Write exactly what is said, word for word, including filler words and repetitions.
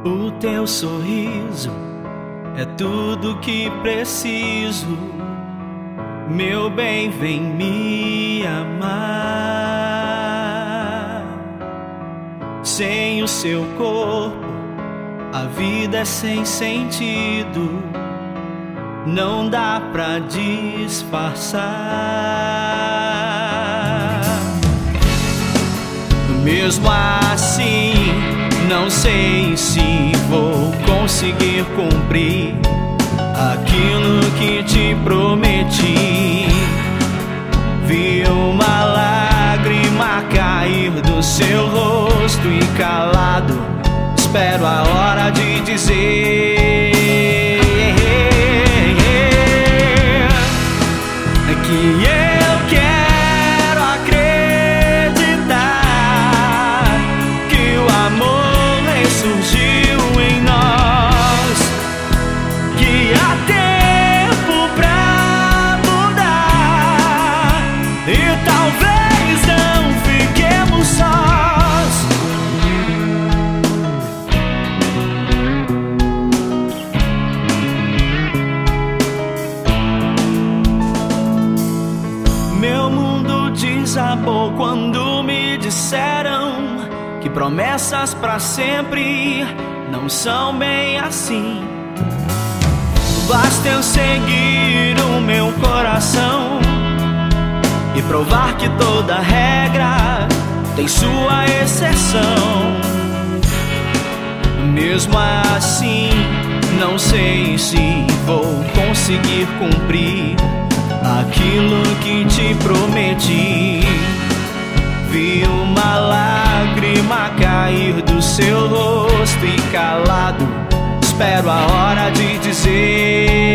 O teu sorriso é tudo que preciso. Meu bem, vem me amar. Sem o seu corpo, a vida é sem sentido. Não dá pra disfarçar. Mesmo assim, não sei se vou conseguir cumprir aquilo que te prometi. Vi uma lágrima cair do seu rosto e calado espero a hora de dizer que eu quero acreditar que o amor ressurgiu em nós, que há tempo pra mudar e talvez não fiquemos sós. Meu mundo desabou quando me disseram que promessas pra sempre não são bem assim. Basta eu seguir o meu coração e provar que toda regra tem sua exceção. Mesmo assim, não sei se vou conseguir cumprir aquilo que te prometi. Vi uma lágrima cair do seu rosto e calado espero a hora de dizer